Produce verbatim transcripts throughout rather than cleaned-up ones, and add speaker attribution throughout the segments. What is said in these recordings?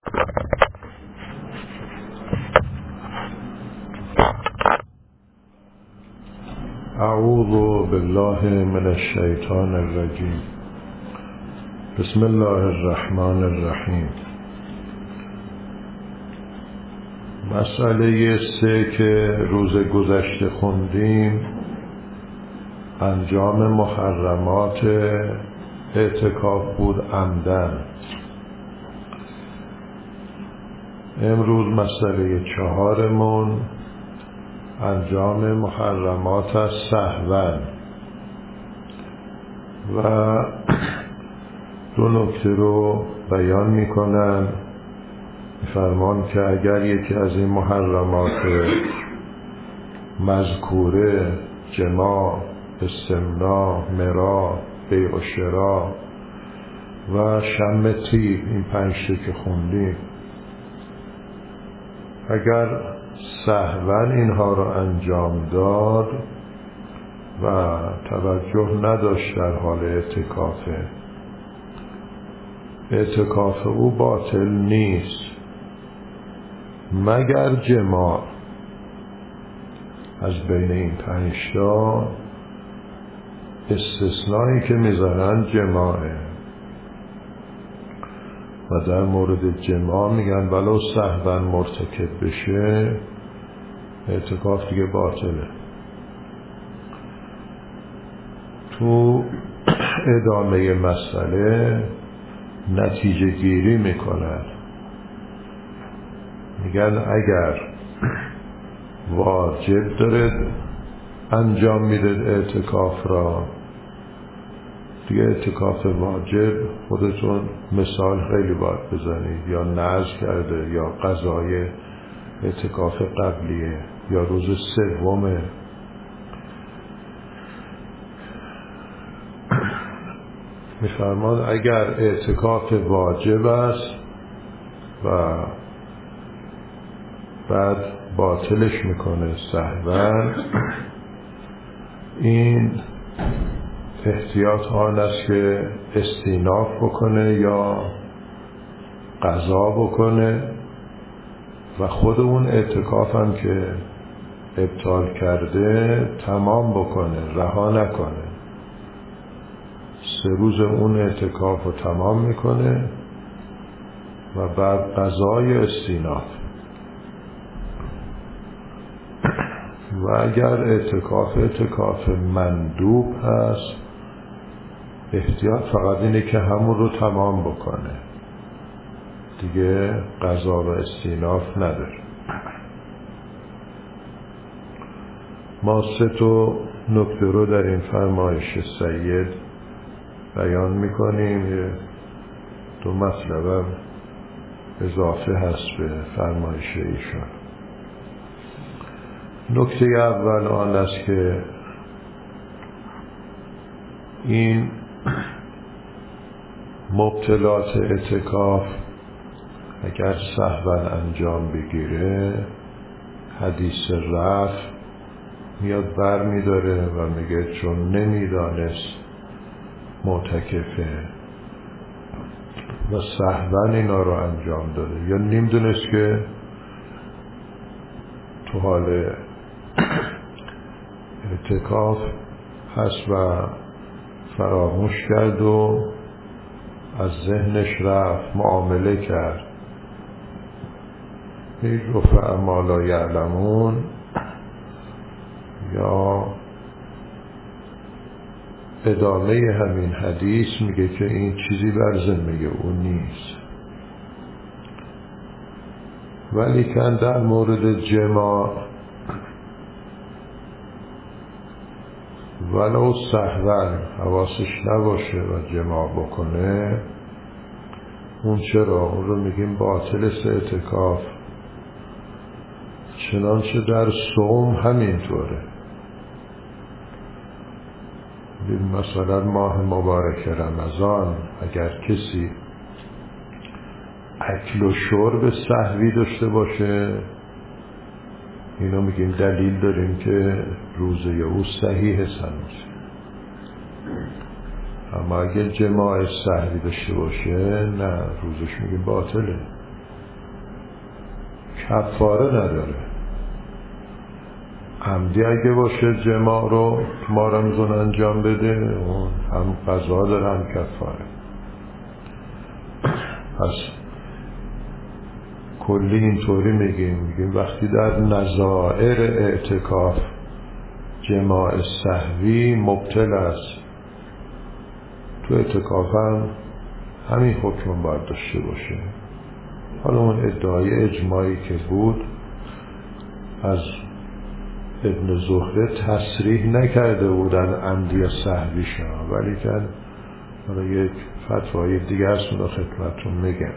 Speaker 1: اعوذ بالله من الشیطان الرجیم. بسم الله الرحمن الرحیم. مسئله سه که روز گذشته خوندیم انجام محرمات اعتکاف بود عمدن. امروز مسئله چهارمون انجام محرمات از سهوا و دو نکته رو بیان میکنن. میفرمان که اگر یکی از این محرمات مذکوره جماع، استمناء، مرا، بیع و شراء و شم طیب، این پنج که خوندیم، اگر سهوا اینها رو انجام داد و توجه نداشت در حال اعتکافه، اعتکاف او باطل نیست مگر جماع. از بین این پنج تا استثنایی که میذارن جماعه و در مورد جماع میگن ولو سهوا مرتکب بشه اعتکاف دیگه باطله. تو ادامه مسئله نتیجه گیری میکنن، میگن اگر واجب داره انجام میده اعتکاف را، دیگه اعتکاف واجب خودتون مثال خیلی باید بزنید، یا نذر کرده یا قضای اعتکاف قبلیه یا روز سومه. میفرماد اگر اعتکاف واجب است و بعد باطلش میکنه سهوا، این احتیاط آن است که استیناف بکنه یا قضا بکنه و خود اون اعتکاف هم که ابطال کرده تمام بکنه، رها نکنه. سه روز اون اعتکاف رو تمام میکنه و بعد قضای استیناف. و اگر اعتکاف اعتکاف مندوب هست، احتیاط فقط اینه که همون رو تمام بکنه، دیگه قضا و استیناف نداره. ما سه تا نکته رو در این فرمایش سید بیان میکنیم. دو مطلب اضافه هست به فرمایش ایشان. نکته اول آن است که این مبطلات اعتکاف اگر سهوا انجام بگیره، حدیث رفع میاد بر میداره و میگه چون نمیدانست معتکفه و سهوا اینا رو انجام داده یا نمیدونست که تو حال اعتکاف هست و فراموش کرد و از ذهنش رفت، معامله کرد. هیچ رفع ما لا یعلمون، یا ادامه همین حدیث میگه که این چیزی بر ذمه اون نیست. ولی که در مورد جماع ولو سهوا حواسش نباشه و جماع بکنه، اون چرا؟ اون رو میگیم باطل اعتکاف. چنانچه در صوم همینطوره. مثلا ماه مبارک رمضان اگر کسی اکل و شرب سهوی داشته باشه، اینو میگیم دلیل داریم که روزه او صحیح هست. اما اگه جماع سهوی داشته باشه، نه، روزش میگیم باطله. کفاره نداره. عمدی اگه باشه جماع رو ما رمضان انجام بده، اون هم قضا داره هم کفاره. پس کلی اینطوری میگیم میگیم وقتی در نظائر اعتکاف جماع سهوی مبطل است، تو اعتکاف هم همین حکم باید داشته باشه. حالا اون ادعای اجماعی که بود از ابن زهره تصریح نکرده بودن عمدی سهوی شما، ولی که حالا یک فتوای دیگه است اون خدمتتون میگم.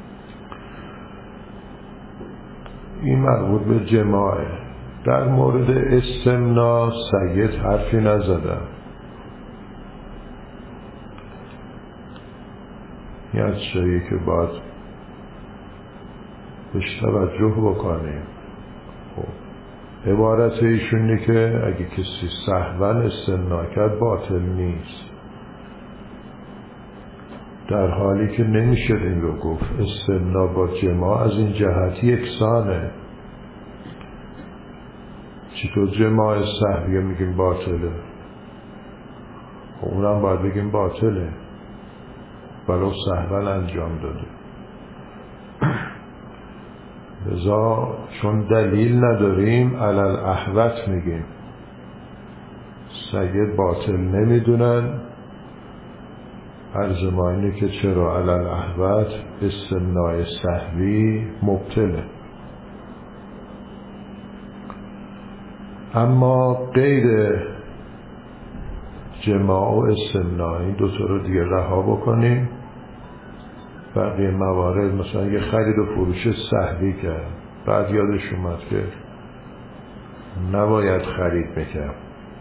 Speaker 1: این مربوط به جماعه. در مورد استمنا سید حرفی نزدم، این از چیزی که باید بهش توجه بکنیم. خب عبارت ایشونی که اگه کسی سهوا استمنا کرد باطل نیست، در حالی که نمیشه این رو گفت. استمنا با جماع از این جهت یکسانه. چطور جماع سهویه میگیم باطله؟ اونم باید بگیم باطله ولو سهوا انجام داده. لذا چون دلیل نداریم علل احوت میگیم. سید باطل نمیدونن، عرض ما اینه که چرا علل احوت استمناء سهوی مبطله. اما غیر جماع و استمناء این دو تا رو دیگه رها بکنیم. بقیه موارد مثلا یه خرید و فروش سهوی کرد، بعد یادش اومد که نباید خرید میکرد،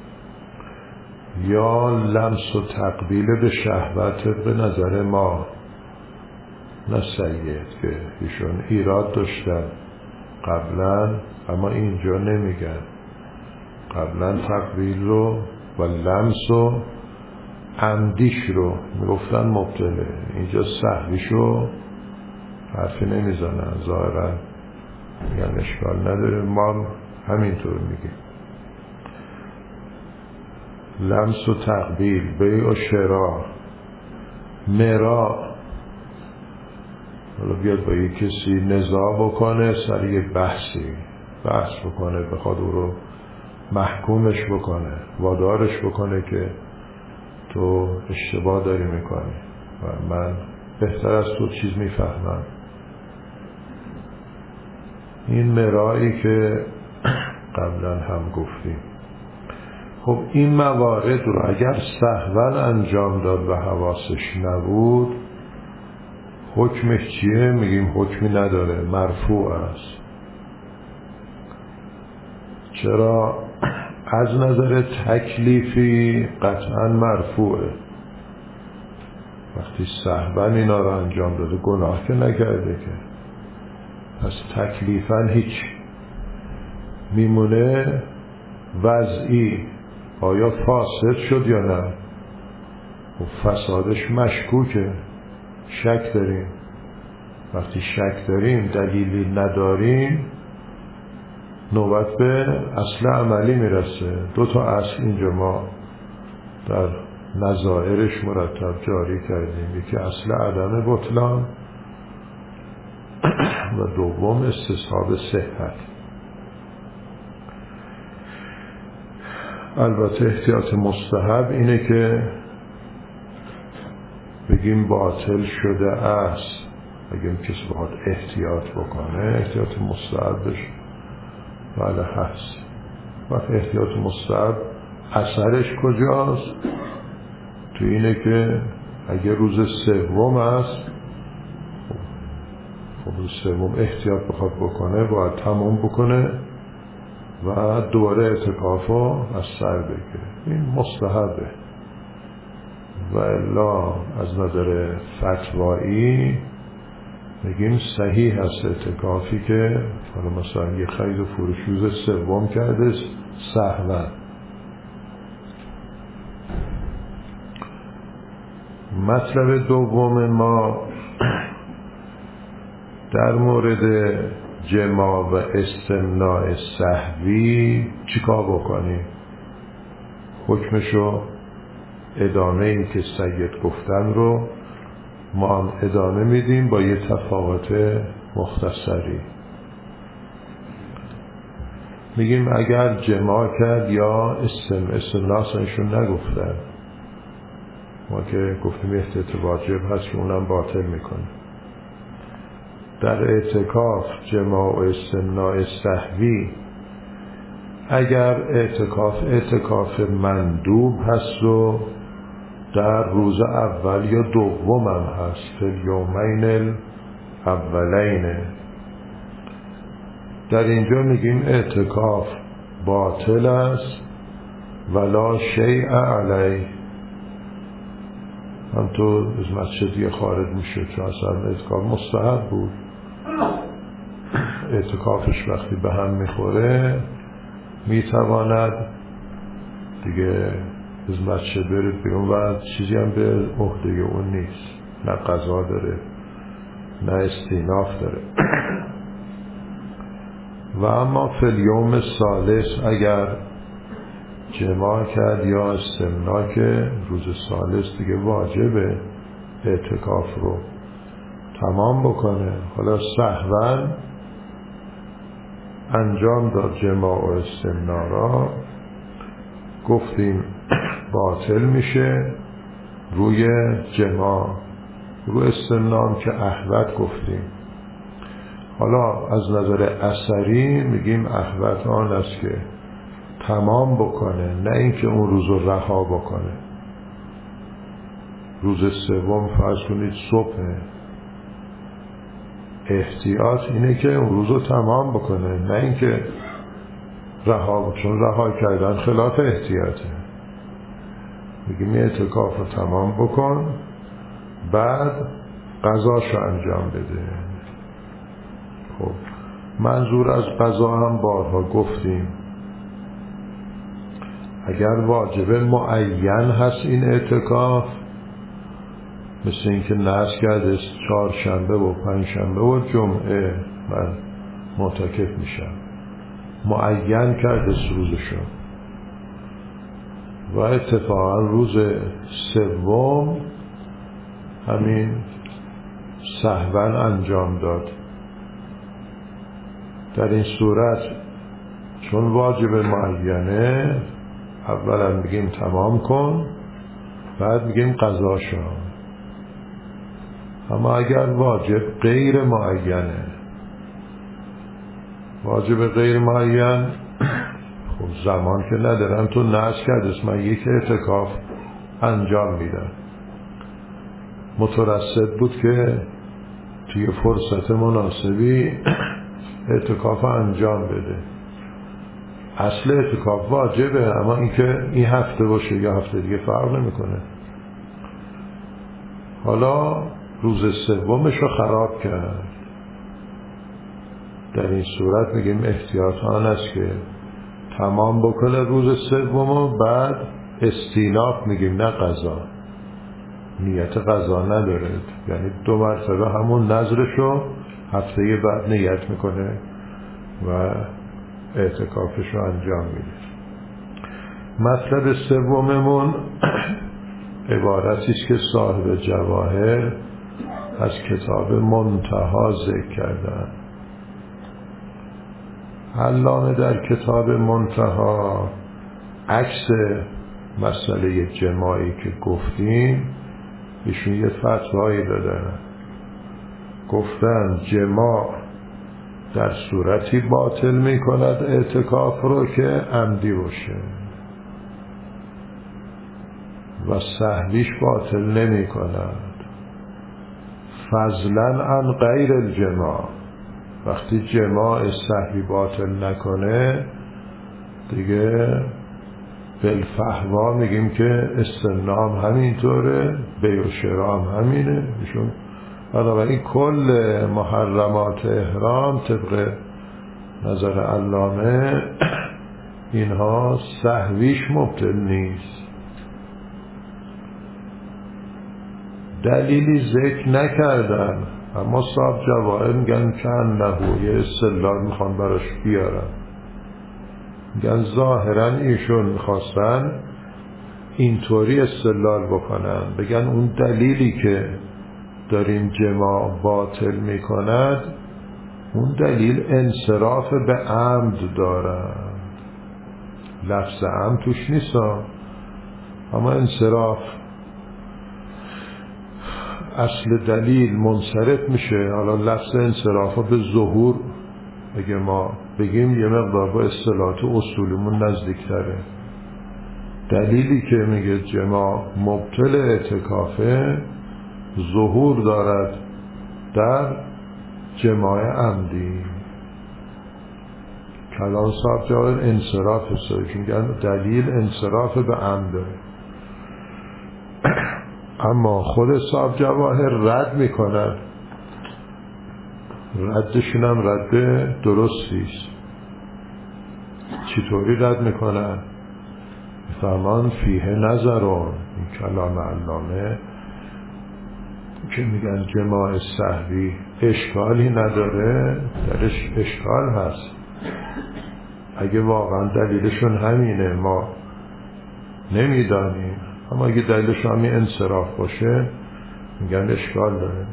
Speaker 1: یا لمس و تقبیل به شهوت به نظر ما نه سید که ایشون ایراد داشتن قبلا، اما اینجا نمیگن. قبلا تقبیل رو و لمس و عمدیش رو میگفتن مبطله، اینجا سهویش رو حرفی نمیزنن، ظاهرا میگن اشکال نداره، ما همینطور میگیم. لمس و تقبیل، بیع و شراء، مراء، حالا بیاد با یک کسی نزاع بکنه سر یک بحثی بحث بکنه، بخواد او رو محکومش بکنه، وادارش بکنه که تو اشتباه داری میکنی و من بهتر از تو چیز میفهمم. این مرایی که قبلا هم گفتیم. خب این موارد رو اگر سهوا انجام داد و حواسش نبود حکمش چیه؟ میگیم حکمی نداره، مرفوع است. چرا؟ از نظر تکلیفی قطعا مرفوعه. وقتی سهوا اینا رو انجام داده گناه که نکرده که، پس تکلیفا هیچ. میمونه وضعی، آیا فاسد شد یا نه؟ و فسادش مشکوکه، شک داریم. وقتی شک داریم دلیلی نداریم نوبت به اصل عملی میرسه. دو تا اصل اینجا ما در نظائرش مرتب جاری کردیم، یکی اصل عدم بطلان و دوم استصحاب صحت. البته احتیاط مستحب اینه که بگیم باطل شده است. اگه کسی بخواد احتیاط بکنه احتیاط مستحبش بله هست. وقت احتیاط مستحب اثرش کجاست؟ تو اینه که اگه روز سوم است، خب روز سوم احتیاط بخواد بکنه باید تمام بکنه و دوباره اعتکافو از سر بگیره. این مستحبه. و الا از نظر فتوایی میگیم صحیح هست اعتکافی که حالا مثلا یه خرید و فروش روز سوم کرده سهوا. مطلب دوم ما در مورد جماع و استمناء سهوی چیکار بکنیم؟ حکمشو ادامه این که سید گفتن رو ما هم ادامه میدیم با یه تفاوت مختصری. میگیم اگر جماع کرد یا استم استمناء ایشون نگفتن، ما که گفتیم احتیاط واجب هست که اونم باطل میکنه. در اعتکاف جماع و استمناء سهوی اگر اعتکاف اعتکاف مندوب هست و در روز اول یا دوم هم هست، فی الیومین الاولین، در اینجا میگیم اعتکاف باطل است ولا شیء علیه. هم تو از مسجد یه خارج میشه چون اصلا اعتکاف مستحب بود. اعتکافش وقتی به هم میخوره میتواند دیگه از مسجد برید بیرون و چیزی هم به عهده اون نیست، نه قضا داره نه استیناف داره. و اما فی الیوم ثالث اگر جماع کرد یا استمناء که روز ثالث دیگه واجبه اعتکاف رو تمام بکنه. حالا سهواً انجام داد جماع و استمناء را، گفتیم باطل میشه روی جماع. روی استمناء که احوط گفتیم. حالا از نظر اثری میگیم احوط آن است که تمام بکنه، نه اینکه اون روز رو رها بکنه. روز سوم فرض کنید صبح، احتیاط اینه که اون روز رو تمام بکنه، نه اینکه رها، چون رها کردن خلاف احتیاطه. میگیم اعتکاف رو تمام بکن بعد قضاشو انجام بده. خب منظور از قضا هم بارها گفتیم، اگر واجب معین هست این اعتکاف، مثل اینکه نذر کرده چهارشنبه و پنجشنبه و جمعه من معتکف میشم، معین کرده روزشو و اتفاقا روز سوم همین سهواً انجام داد. در این صورت چون واجب معینه اولا میگیم تمام کن بعد میگیم قضا شو. اما اگر واجب غیر معینه، واجب غیر معین خب زمان که ندارم، تو نذر کردیس من یک اعتکاف انجام میدم، مترصد بود که توی فرصت مناسبی اعتکاف انجام بده. اصل اعتکاف واجبه، اما اینکه این هفته باشه یا هفته دیگه فرق نمیکنه. حالا روز سومش رو خراب کرد، در این صورت میگیم احتیاط آن است که تمام بکنه روز سوم و بعد استیناف میگیم، نه قضا، نیت قضا نداره، یعنی دو مرتبه همون نظرشو هفته بعد نیت میکنه و اعتکافش رو انجام میده. مطلب سوممون عبارتی است که صاحب جواهر از کتاب منتها ذکر کردن. علامه در کتاب منتها عکس مسئله جماعی که گفتیم ایشون یه فتوایی دادن، گفتن جماع در صورتی باطل می کند اعتکاف رو که عمدی باشه و سهویش باطل نمی کند. فضلا عن غیر الجماع، وقتی جماع سهوی باطل نکنه دیگه بالفحوا میگیم که استمنام همینطوره، بیع و شراء هم همینه. ایشون بنابراین کل محرمات احرام طبق نظر علامه اینها سهویش مبطل نیست. دلیلی ذکر نکردن اما صاحب جواهر میگن که انهو، یه استدلال میخوان براش بیارن، میگن ظاهرا ایشون میخواستن اینطوری استدلال بکنن، بگن اون دلیلی که داریم جماع باطل میکند اون دلیل انصراف به عمد دارد. لفظ عمد توش نیست، اما انصراف اصل دلیل منصرف میشه. حالا لفظ انصراف به ظهور اگه ما بگیم یه مقدار با اصطلاحات اصولیمون نزدیکتره. دلیلی که میگه جماع مبطل اعتکافه ظهور دارد در جماع عمدی. کلام صاحب جواهر انصراف است، میگن دلیل انصراف به عمده. اما خود صاحب جواهر رد میکنن، ردشون هم رد درستیست. چطوری رد میکنن؟ فرمان فیه نظرون، این کلام علامه که میگن جماع سهوی اشکالی نداره، درش اشکال هست. اگه واقعا دلیلشون همینه ما نمیدانیم، اما اگه دلیلشون همین انصراف باشه میگن اشکال داره.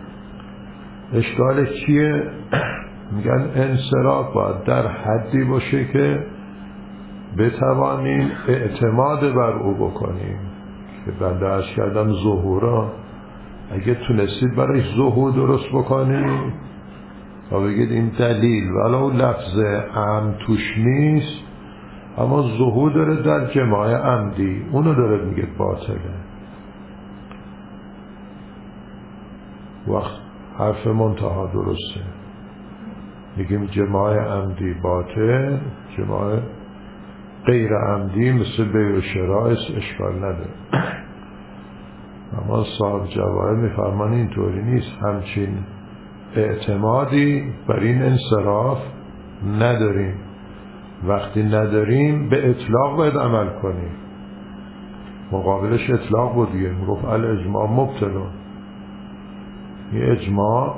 Speaker 1: اشکال چیه؟ میگن انصراف باید در حدی باشه که بتوانیم اعتماد بر او بکنیم. که بنده عرض کردم ظهورا، اگه تونستید برای ظهور درست بکنید و بگید این دلیل ولو لفظ عمد توش نیست اما ظهور داره در جماع عمدی، اونو داره میگه باطله. وقت حرف منتها درسته، میگیم جماع عمدی باطل، جماع غیر عمدی مثل بیع و شراء اشکال نداره. اما صاحب جواهر میفرمان اینطوری نیست، همچین اعتمادی بر این انصراف نداریم. وقتی نداریم به اطلاق باید عمل کنیم. مقابلش اطلاق بود دیگه، میگفت الاجماع مبطلون. یه اجماع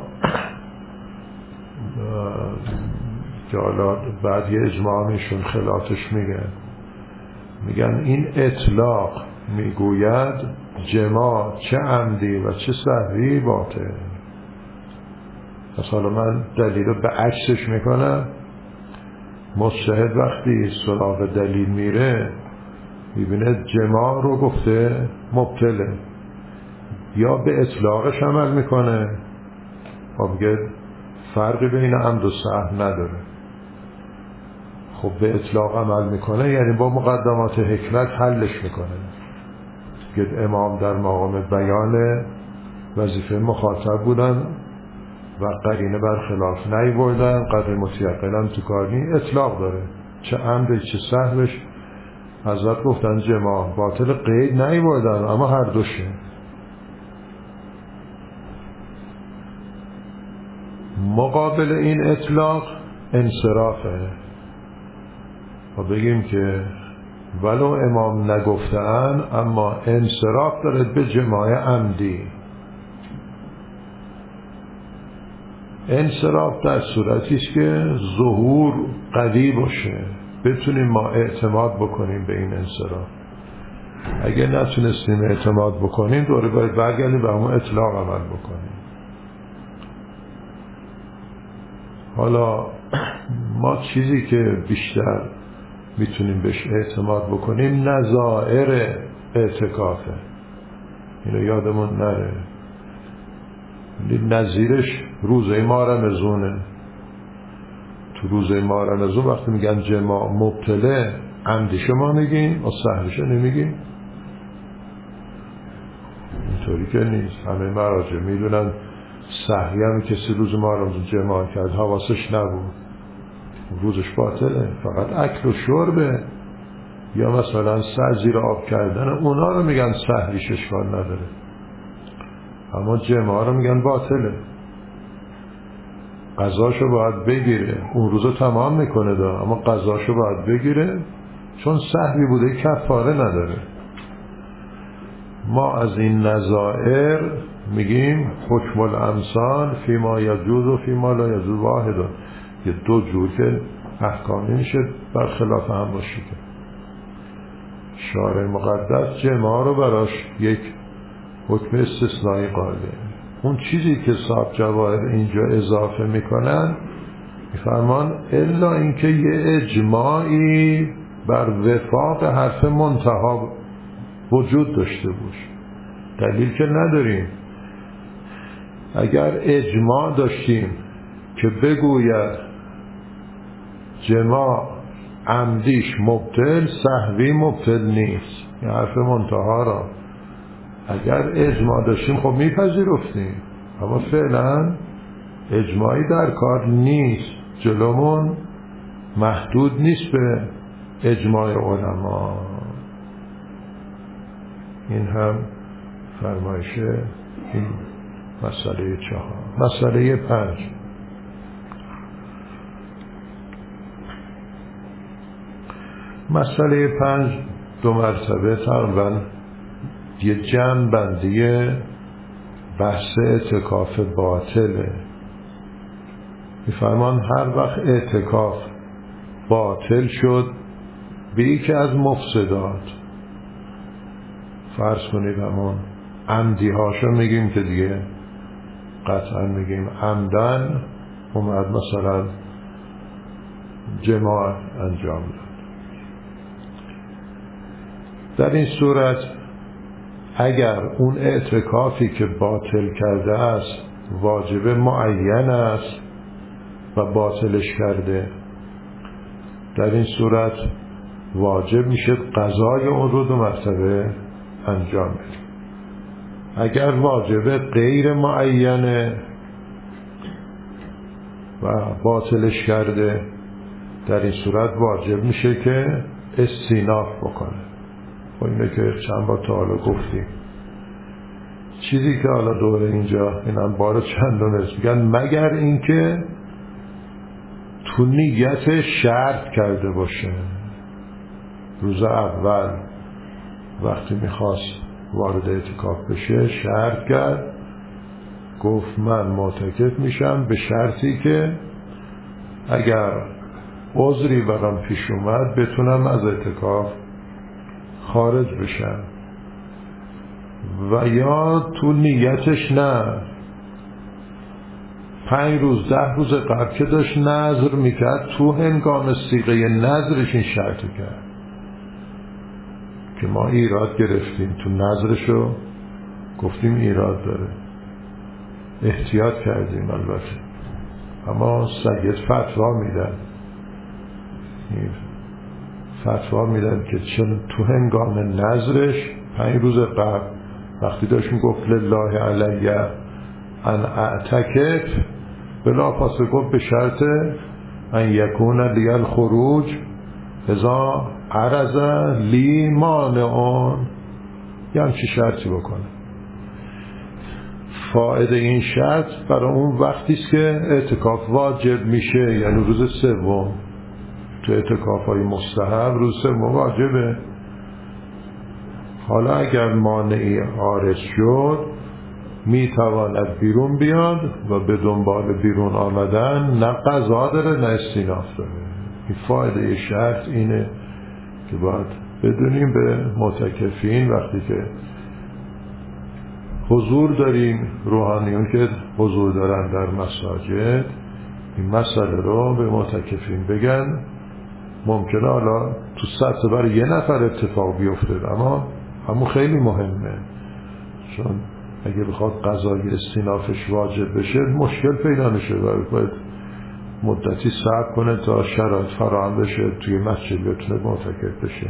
Speaker 1: که حالا بعد یه اجماع میشون خلافش میگن، میگن این اطلاق میگوید جماع چه عمدی و چه سهوی باطل. پس حالا من دلیل رو به عکسش میکنم. مجتهد وقتی سراغ دلیل میره میبینه جماع رو گفته مبطله، یا به اطلاقش عمل میکنه و میگه فرقی بین عمد و سهو نداره. خب به اطلاق عمل میکنه یعنی با مقدمات حکمت حلش میکنه. که امام در مقام بیان وظیفه مخاطب بودن و قرینه برخلاف نیوردن، قدر متیقنم تو کار نی، اطلاق داره، چه عمد چه سهوش. حضرت گفتن جماع باطل قید نیوردن، اما هر دوشه. مقابل این اطلاق انصرافه و بگیم که ولو امام نگفتن اما انصراف داره به جماع عمدی. انصراف در صورتی است که ظهور قوی باشه، بتونیم ما اعتماد بکنیم به این انصراف. اگه نتونستیم اعتماد بکنیم دوره باید برگردیم به همون اطلاق عمل بکنیم. حالا ما چیزی که بیشتر میتونیم بهش اعتماد بکنیم نظائر اعتکافه، اینو یادمون نره. نظیرش روزه ماه رمضونه. تو روزه ماه رمضان وقتی میگن جماع مبطله عمدی شما میگیم و سهوش نمیگیم؟ اینطوری که نیست. همه مراجع میدونن سهوی هم کسی روز ماه رمضان جماع کرد حواسش نبود روزش باطله، فقط اکل و شربه یا مثلا سر زیر آب کردن، اونا رو میگن سهویش اشکال نداره، اما جماع رو میگن باطله. قضاشو باید بگیره، اون روزو تمام میکنه دا، اما قضاشو باید بگیره چون سهوی بوده کفاره نداره. ما از این نظائر میگیم حکم الامثال فیما یجوز و فیما لا یجوز واحد، یه دو جور که احکامی میشه برخلاف هم باشه که شارع مقدس جماع رو براش یک حکم استثنایی قائله. اون چیزی که صاحب جواهر اینجا اضافه میکنن میفرمان الا اینکه یه اجماعی بر وفاق حرف منتها وجود داشته باشه. دلیل که نداریم. اگر اجماع داشتیم که بگوید جماع عمدیش مبطل سهوی مبطل نیست، این حرف منتها را اگر اجماع داشتیم خب میپذیرفتیم، اما فعلا اجماعی در کار نیست، جلومون محدود نیست به اجماع علما. این هم فرمایش این مسئله چهار. مسئله پنج، مسئله پنج دو مرتبه تقریبا یه جمع بندی بحث اعتکاف باطله. میفرمان هر وقت اعتکاف باطل شد به یکی از مفسدات، فرض کنید همون عمدی هاشو میگیم که دیگه قطعا میگیم عمدن اومد مثلا جماع انجام داد، در این صورت اگر اون اعتکافی که باطل کرده است واجب معین است و باطلش کرده، در این صورت واجب میشه قضای اون رو دو مرتبه انجام بده. اگر واجب غیر معینه و باطلش کرده، در این صورت واجب میشه که استیناف بکنه. خب اینه که چند بار تا حالا گفتیم. چیزی که حالا دوره اینجا اینم بار چندم است، میگن مگر اینکه تو نیت شرط کرده باشه. روز اول وقتی میخواست وارد اعتکاف بشه شرط کرد، گفت من معتکف میشم به شرطی که اگر عذری برام پیش اومد بتونم از اعتکاف خارج بشم. و یا تو نیتش نه، پنج روز ده روز قبل که داشت نذر میکرد تو هنگام صیغه نذرش این شرط کرد که ما ایراد گرفتیم تو نذرشو، گفتیم ایراد داره، احتیاط کردیم البته، اما سید فتوا میدن فتوا میدن که چون تو هنگام نذرش پنج روز قبل وقتی داشت میگفت لله علی ان اعتکف بلا پاسه گفت به شرط ان یکون لی الخروج اذا عرض لی مانعون، یه همچی شرطی بکنه. فایده این شرط برای اون وقتی است که اعتکاف واجب میشه، یعنی روز سوم. تو اعتکاف های مستحب روز سوم واجبه. حالا اگر مانعی عارض شد میتواند بیرون بیاد و به دنبال بیرون آمدن نه قضا داره نه استیناف داره. این فایده شرط اینه که باید بدونیم به معتکفین وقتی که حضور داریم، روحانیون که حضور دارن در مساجد، این مسئله رو به معتکفین بگن. ممکنه حالا تو سطح برای یه نفر اتفاق بیفته، اما همون خیلی مهمه، چون اگه بخواد قضای استینافش واجب بشه مشکل پیدا میشه و باید مدتی صبر کنه تا شرایط فراهم بشه توی مسجد بتونه معتکف بشه.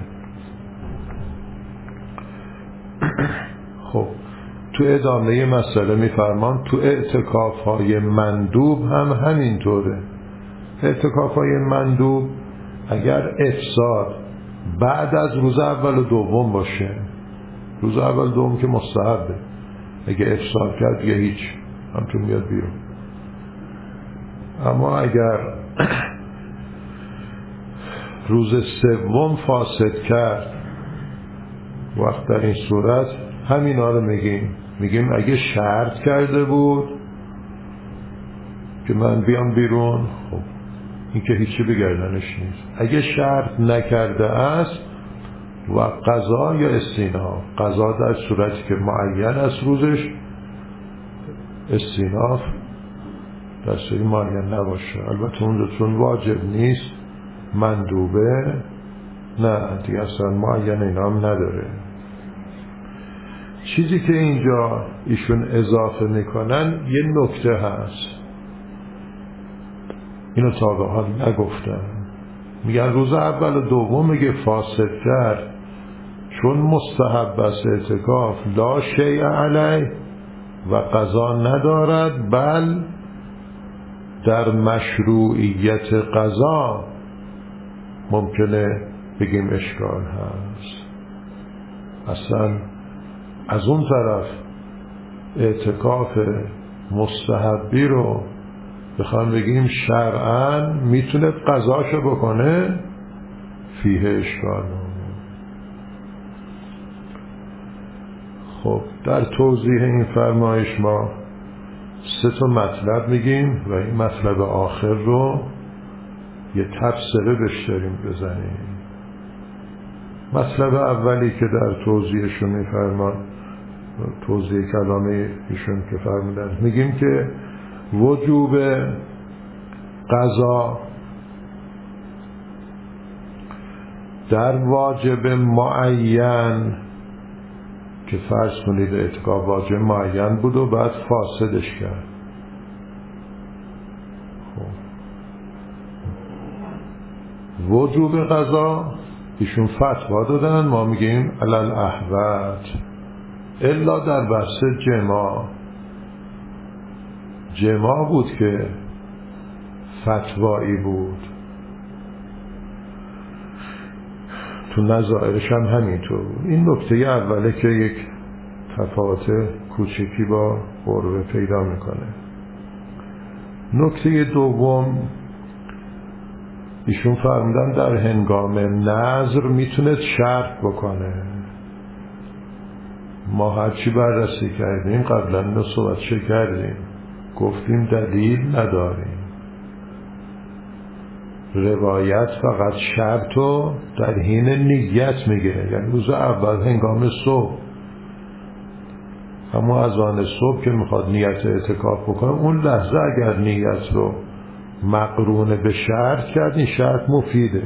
Speaker 1: خب تو ادامه مسئله میفرمان تو اعتکاف های مندوب هم همینطوره. اعتکاف های مندوب اگر افساد بعد از روز اول و دوم باشه، روز اول دوم که مستحبه، اگه افساد کرد یه هیچ همچون میاد بیرون. اما اگر روز سوم فاسد کرد، وقت در این صورت همینا رو میگیم میگیم اگه شرط کرده بود که من بیام بیرون، خب این که هیچی بگردنش نیست. اگه شرط نکرده است و قضا یا استیناف، قضا در صورتی که معین است روزش، استیناف در صورتی معین نباشه. البته اون چون واجب نیست، مندوبه، نه دیگه اصلا معین اینا هم نداره. چیزی که اینجا ایشون اضافه میکنن یه نکته هست، اینو تا به حال نگفتم. میگن روز اول و دوم میگه فاسد کرد چون مستحب است اعتکاف، لا شیء علیه و قضا ندارد، بل در مشروعیت قضا ممکنه بگیم اشکال هست. اصلا از اون طرف اعتکاف مستحبی رو بخوام بگیم شرعاً میتونه قضاشو بکنه، فیه اشکال. خب در توضیح این فرمایش ما سه تا مطلب میگیم و این مطلب آخر رو یه تفسیره بهش داریم بزنیم. مطلب اولی که در توضیحشون میفرمان، توضیح کلامه ایشون که فرمودن، میگیم که وجوب قضا در واجب معین، که فرض کنید اعتکاف واجب معین بود و بعد فاسدش کرد، خب وجوب قضا ایشون فتوا دادن، ما میگیم علل احوت الا در بحث جماع. جماع بود که فتوایی بود، تو نظائرش هم همینطور بود. این نکته اوله که یک تفاوت کوچکی با قربه پیدا میکنه. نکته دوم، ایشون فرمودن در هنگام نظر میتونه شرط بکنه. ما هرچی بررسی کردیم قبلا اینو صحبت کردیم، گفتیم دلیل نداریم، روایت فقط شرطو در حین نیت میگه، یعنی روز اول هنگام صبح، اما از آن صبح که میخواد نیت اعتکاف بکنه، اون لحظه اگر نیت رو مقرون به شرط کرد این شرط مفیده.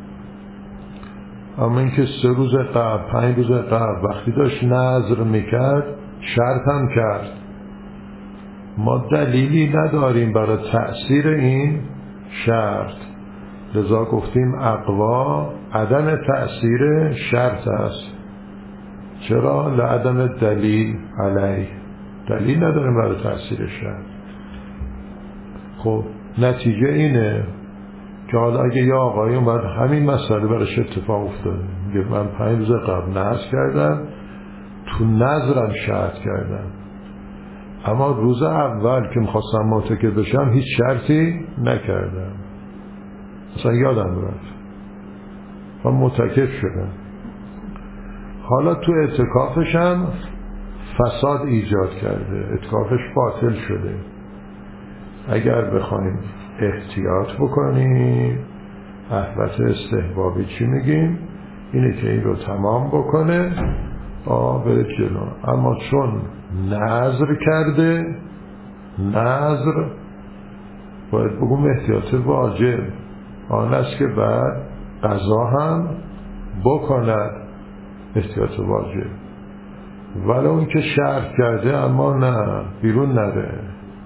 Speaker 1: اما اینکه سه روز قبل، پنج روز قبل وقتی داشت نظر میکرد شرط هم کرد، ما دلیلی نداریم برای تأثیر این شرط، لذا گفتیم اقوا عدم تأثیر شرط است. چرا؟ لعدم دلیل علیه، دلیل نداریم برای تأثیر شرط. خب نتیجه اینه که حالا اگه یه آقایی اومد همین مسئله برایش اتفاق افتاده، میگه من پنج روز قبل نذر کردم، تو نذرم شرط کردم، اما روز اول که میخواستم معتکف بشم هیچ شرطی نکردم، اصلا یادم رفت و معتکف شدم. حالا تو اعتکافش هم فساد ایجاد کرده، اعتکافش باطل شده. اگر بخوایم احتیاط بکنیم، احوت استحبابی چی میگیم؟ اینه که این رو تمام بکنه آه بره جلو. اما چون نذر کرده، نذر باید بگم احتیاط واجب آن است که بعد قضا هم بکند احتیاط واجب، ولو اون که شرط کرده اما نه بیرون نره.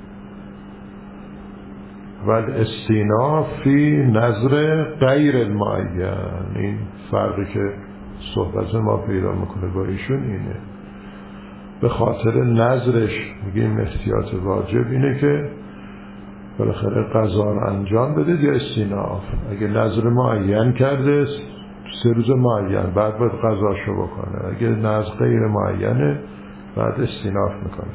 Speaker 1: ول استیناف فی نظر غیر المعین، این فرقی که صحبت ما پیدا میکنه با ایشون اینه. به خاطر نظرش میگیم احتیاط واجب اینه که بالاخره قضا رو انجام بده یا استیناف. اگه نظر معین کرده سه روز معین بعد باید قضاشو بکنه، اگه نظر غیر معینه بعد استیناف میکنه.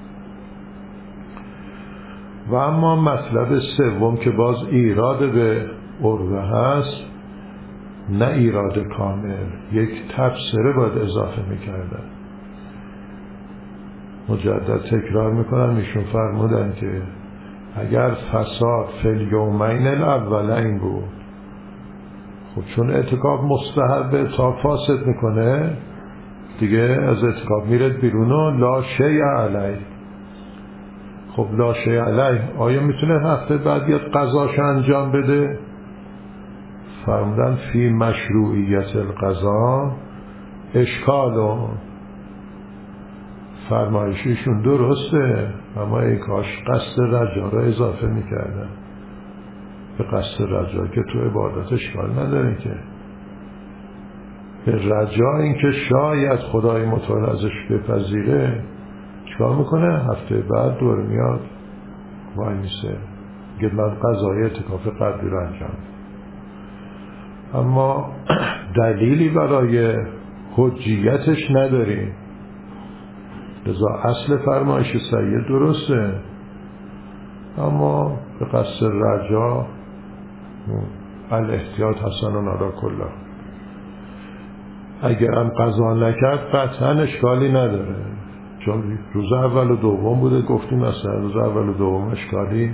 Speaker 1: و اما مطلب سوم که باز ایراد به عروه هست، نه ایراد کامل، یک تفسیره باید اضافه میکردن. مجدد تکرار میکنم، ایشون فرمودن که اگر فساد فی الیومین الاولین بود، خب چون اعتکاف مستحبه تا فاسد میکنه دیگه از اعتکاف میرد بیرون و لا شیء علیه. خب لا شیء علیه آیا میتونه هفته بعد بیاد قضاش انجام بده؟ فرمودن فی مشروعیت القضا اشکالو. فرمایشیشون درسته، اما ای کاش قصد رجا را اضافه میکردن به قصد رجا که تو عبادت اشکال نداره که به رجا این که شاید خدای متعال ازش بپذیره چکار میکنه؟ هفته بعد دور میاد وای میسه گه من قضای اعتکاف قبلی رو انجام. اما دلیلی برای حجیتش نداریم، لذا اصل فرمایش سید درسته، اما به قصد رجا الاحتیاط حسن علی کله. اگر هم قضا نکرد قطعا اشکالی نداره، چون روز اول و دوم بوده، گفتیم مثلا روز اول و دوم اشکالی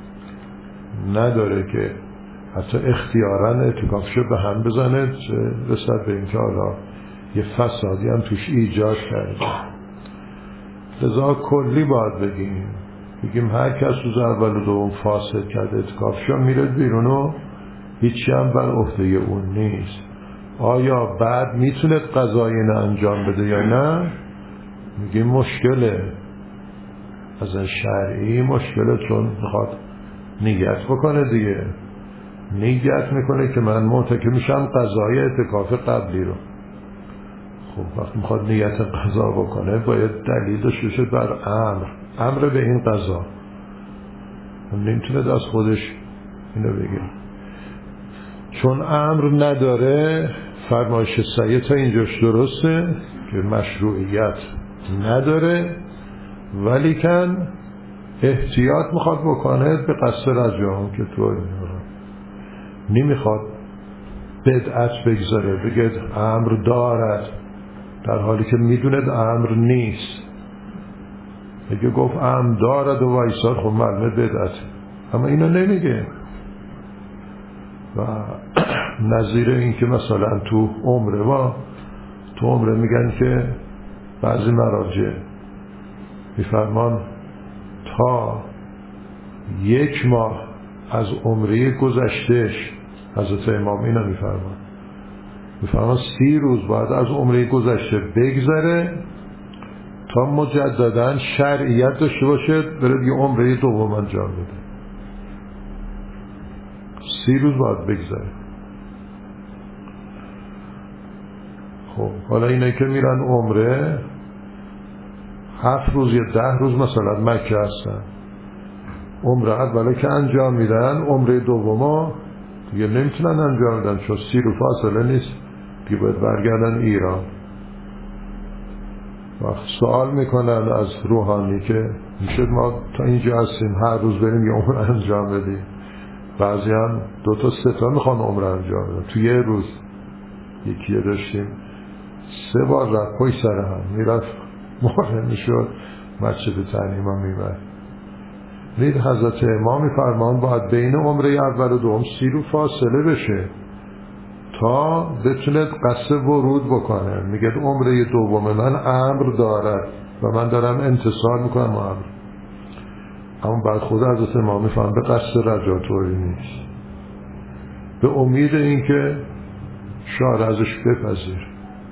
Speaker 1: نداره که حتی اختیاراً اعتکافشو به هم بزنه رسد به اینکه حالا یه فسادی هم توش ایجاد کرده. لذا کلی باید بگیم بگیم هر کس روز اول و دوم فاسد کرده اعتکافشو میره بیرون و هیچی هم بر عهده اون نیست. آیا بعد میتونه قضایی نه انجام بده یا نه؟ میگیم مشکله، از شرعی مشکله، چون میخواد نیت بکنه دیگه، نیت میکنه که من معتکف میشم قضای اعتکاف قبلی رو. خب وقتی میخواد نیت قضا بکنه باید دلیل داشته باشه بر امر امر به این قضا، نمیتونه از خودش اینو بگه. چون امر نداره فرمایش سید تا اینجاش درسته که مشروعیت نداره، ولیکن احتیاط میخواد بکنه به قصد رجا که طور نمیخواد بدعت بگذاره بگه امر دارد در حالی که میدوند امر نیست. اگه گفت امر دارد و وایساد خب معلومه بدعت، اما اینو نمیگه. و نظیر این که مثلا تو عمره ما تو عمره میگن که بعضی مراجع میفرمان تا یک ماه از عمره گذشتهش، حضرت امام اینو میفرمان میفرمان سی روز بعد از عمره گذشته بگذره تا مجددا شرعیت داشته باشه بره یه عمره دوم انجام بده. سی روز باید بگذره. خب حالا اینه که میرن عمره هفت روز یا ده روز مثلا مکه هستن، عمره اولا که انجام میدن عمره دوما دیگه نمیتونن انجام بدن چون سی رو فاصله نیست دیگه، باید برگردن ایران. وقت سوال میکنن از روحانی که میشه ما تا اینجا هستیم هر روز بریم یه عمره انجام بدیم، بعضی هم دو تا سه تا میخوان عمره انجام بدن تو یه روز. یکی داشتیم سه بار رفت پای سر هم میرفت مره میشد مسجد تعلیم هم میبرد. رید حضرت امام میفرمان باید بین عمره اول و دوم سی رو فاصله بشه تا بتونه قصد ورود بکنه. میگه عمره دوم من امر دارد و من دارم انتصار میکنم امر، اما بعد خود حضرت امام میفرمان به قصد رجاطوری نیست، به امید این که شاید ازش بپذیر.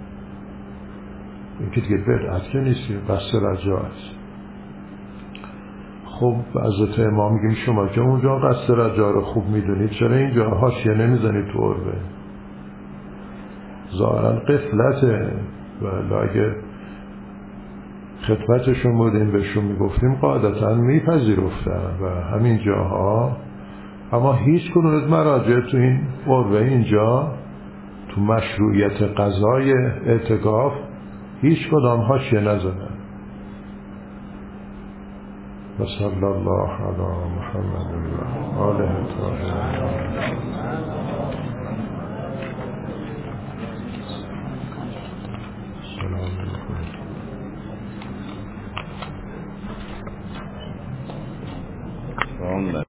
Speaker 1: این که دیگه بدعت که نیست، قصد رجا است. خب حضرت امام میگیم شما که اونجا قصد رجا رو خوب میدونید چرا اینجا حاشیه نمیزنید تو عربه؟ ظاهرا قفلته، و اگه خدمتشون بودیم بهشون میگفتیم قاعدتا میپذیرفتن و همین جاها. اما هیچ کنون از مراجع تو این عربه اینجا تو مشروعیت قضای اعتکاف هیچ کدام حاشیه نزدن. و صلی الله علی محمد و آله الطاهرین.